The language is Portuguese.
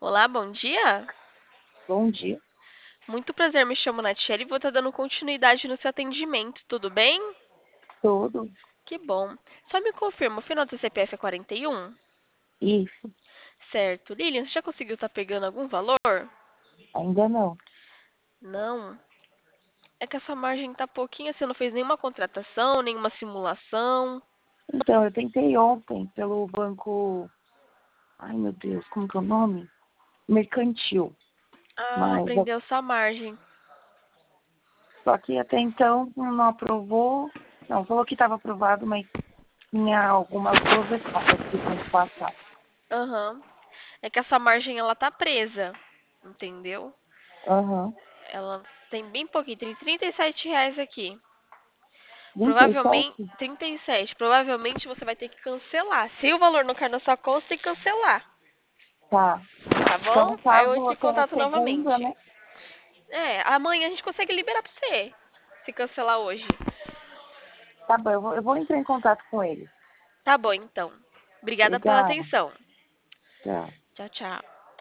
Olá, bom dia. Bom dia, Muito prazer, me chamo Natiele e vou estar dando continuidade no seu atendimento, tudo bem? tudo Que bom. Só me confirma, o final do CPF é 41? isso, Certo. Lilian, você já conseguiu estar pegando algum valor? ainda não. Não. É que essa margem tá pouquinha, você não fez nenhuma contratação, nenhuma simulação. Então, eu tentei ontem pelo banco, ai meu Deus, como que é o nome? Mercantil, Ah, mas prendeu sua margem. só que até então não aprovou, não, falou que estava aprovado, mas tinha algumas duas etapas que tinha que passar. Aham. É que essa margem ela tá presa, entendeu? Aham, Ela tem bem pouquinho, tem R$ 37 aqui. Provavelmente, 37? 37. Provavelmente você vai ter que cancelar. Se o valor não cair na sua conta, tem que cancelar. Tá. Tá Então, bom? no Aí eu caso, entro em até a contato segunda, novamente. né? É, amanhã a gente consegue liberar pra você. Se cancelar hoje. Tá bom, eu vou entrar em contato com ele. Tá bom, então. Obrigada pela Obrigada. atenção. Tchau. Tchau, tchau.